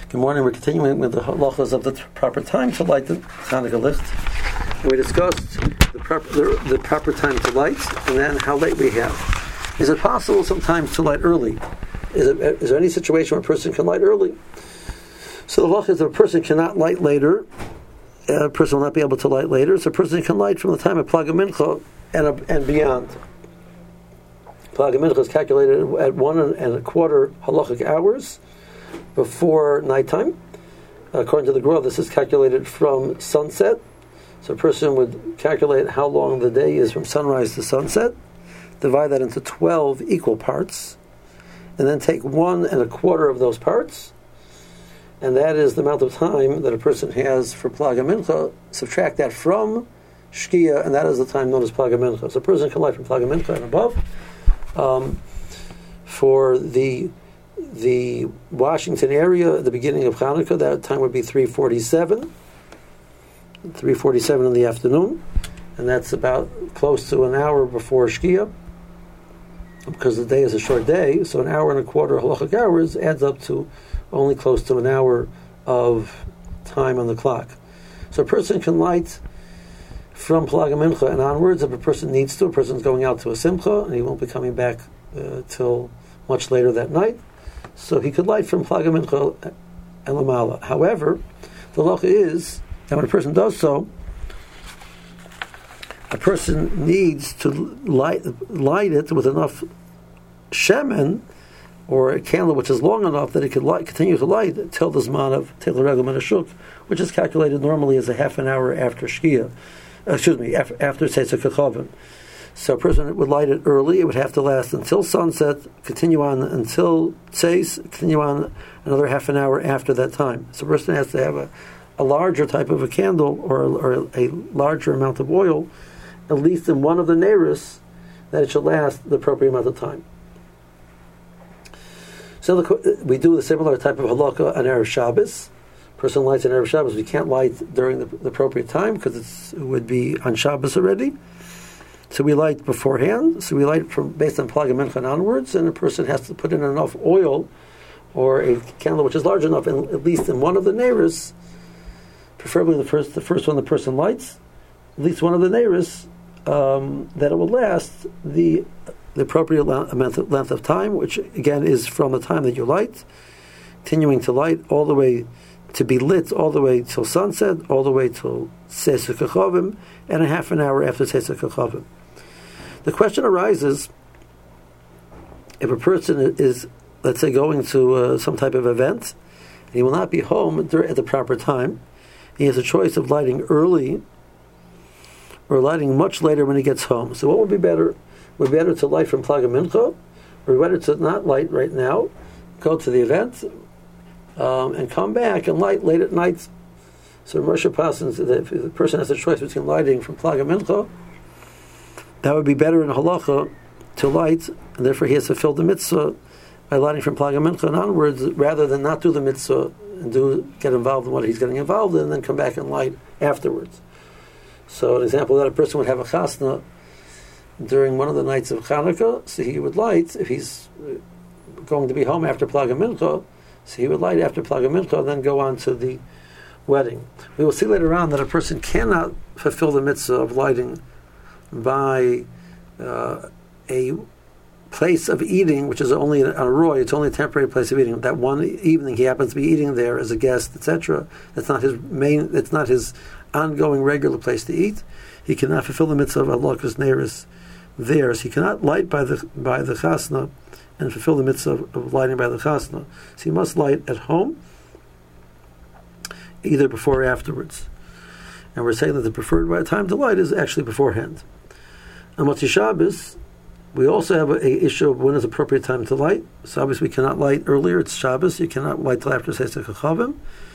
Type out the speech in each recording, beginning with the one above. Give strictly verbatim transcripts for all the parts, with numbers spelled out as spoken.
Good morning. We're continuing with the halachas of the proper time to light the Hanukkah licht. And we discussed the proper, the, the proper time to light and then how late we have. Is it possible sometimes to light early? Is, it, is there any situation where a person can light early? So the halacha is that a person cannot light later. A person will not be able to light later. So a person can light from the time of Plag HaMincha and, and beyond. Plag HaMincha is calculated at one and a quarter halachic hours before nighttime. According to the Gra, this is calculated from sunset. So a person would calculate how long the day is from sunrise to sunset, divide that into twelve equal parts, and then take one and a quarter of those parts, and that is the amount of time that a person has for Plag HaMincha. Subtract that from Shkia, and that is the time known as Plag HaMincha. So a person can light from Plag HaMincha and above. Um, for the the Washington area at the beginning of Hanukkah, that time would be three forty-seven. three forty-seven in the afternoon, and that's about close to an hour before Shkia, because the day is a short day, so an hour and a quarter halachic hours adds up to only close to an hour of time on the clock. So a person can light from Plag HaMincha and onwards if a person needs to. A person's going out to a simcha, and he won't be coming back uh, till much later that night, so he could light from Plag HaMincha and Lamala. However, the halacha is that when a person does so, a person needs to light light it with enough shemen, or a candle which is long enough that it could light, continue to light till the zman of Teil Regel Menashuk, which is calculated normally as a half an hour after Shkia. Uh, excuse me, after, after Tzeitzah Kechavim. So a person would light it early. It would have to last until sunset, continue on until Tzeis, continue on another half an hour after that time. So a person has to have a, a larger type of a candle or, or a larger amount of oil, at least in one of the neiros, that it should last the appropriate amount of time. So the, we do the similar type of halakha on Erev Shabbos. Person lights on Erev Shabbos. We can't light during the, the appropriate time because it would be on Shabbos already. So we light beforehand. So we light from based on Plag HaMincha and onwards, and a person has to put in enough oil or a candle which is large enough, in, at least in one of the neiros, preferably the first the first one the person lights, at least one of the neiros, um, that it will last the the appropriate amount of length of time, which again is from the time that you light, continuing to light all the way to be lit all the way till sunset, all the way till Tzeitzah Kechavim, and a half an hour after Tzeitzah Kechavim. The question arises, if a person is, let's say, going to uh, some type of event, and he will not be home at the proper time, he has a choice of lighting early or lighting much later when he gets home. So what would be better? Would be better to light from Plag HaMincha, or better to not light right now, go to the event, um, and come back and light late at night. So Moshe Passon said that if the person has a choice between lighting from Plag HaMincha, that would be better in halacha to light, and therefore he has to fulfill the mitzvah by lighting from Plag HaMincha and onwards, rather than not do the mitzvah and do get involved in what he's getting involved in, and then come back and light afterwards. So an example that a person would have a chasna during one of the nights of Hanukkah, so he would light, if he's going to be home after Plag HaMincha, so he would light after Plag HaMincha and then go on to the wedding. We will see later on that a person cannot fulfill the mitzvah of lighting by uh, a place of eating, which is only on a roy, it's only a temporary place of eating. That one evening he happens to be eating there as a guest, et cetera. That's not his main, that's not his ongoing regular place to eat. He cannot fulfill the mitzvah of halakas neiros there. So he cannot light by the by the chasna and fulfill the mitzvah of, of lighting by the chasna. So he must light at home, either before or afterwards. And we're saying that the preferred time to light is actually beforehand. On Motzei Shabbos, we also have an issue of when is appropriate time to light. So obviously we cannot light earlier. It's Shabbos. You cannot light till after Tzeitzah Kechavim.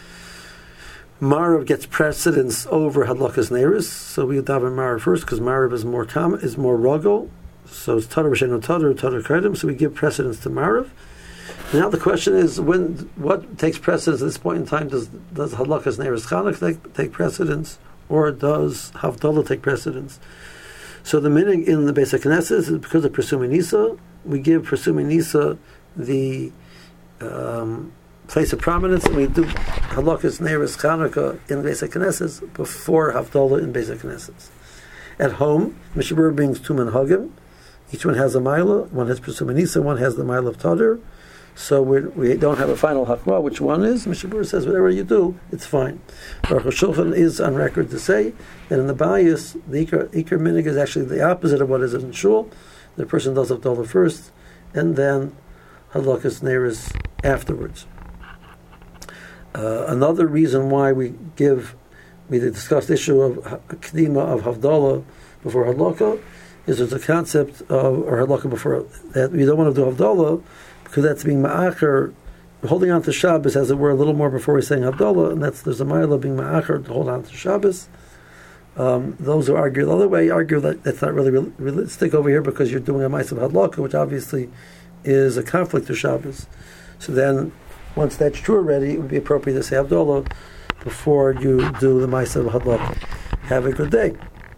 Marav gets precedence over Hadlakas Neiros, so we daven Marav first because Marav is more common, is more rugal. So it's Tadar B'Sheinu Tadar, Tadar Kredim. So we give precedence to Marav. Now the question is, when what takes precedence at this point in time? Does does Hadlakas Neiros Chanukah take, take precedence, or does Havdalah take precedence? So the meaning in the Beis HaKnesses is because of Presumei Nisa. We give Presumei Nisa the um, place of prominence, and we do Halakas Neiris Chanukah in Beis HaKnesses before Havdalah in Beis HaKnesses. At home, Mishabur brings two Menhagim. Each one has a Maila. One has Pesum Anisa, one has the Maila of Tadr. So we're, we don't have a final Hakma, which one is. Mishabur says, whatever you do, it's fine. Baruch HaShulchan is on record to say that in the Bayis, the Iker, Iker Minig is actually the opposite of what is in Shul. The person does Havdalah first, and then Halakas Neiris afterwards. Uh, another reason why we give, we discussed the issue of Kedima of Havdalah before Halakha, is there's a concept of, or Halakha before, that we don't want to do Havdalah, because that's being Ma'acher, holding on to Shabbos, as it were, a little more before we're saying Havdalah, and that's, there's a Ma'ila being Ma'acher to hold on to Shabbos. Um, those who argue the other way argue that that's not really real, realistic over here, because you're doing a Ma'asav Hadlaka, which obviously is a conflict to Shabbos. So then, once that's true already, it would be appropriate to say Havdalah before you do the Ma'asav Hadlaka. Have a good day.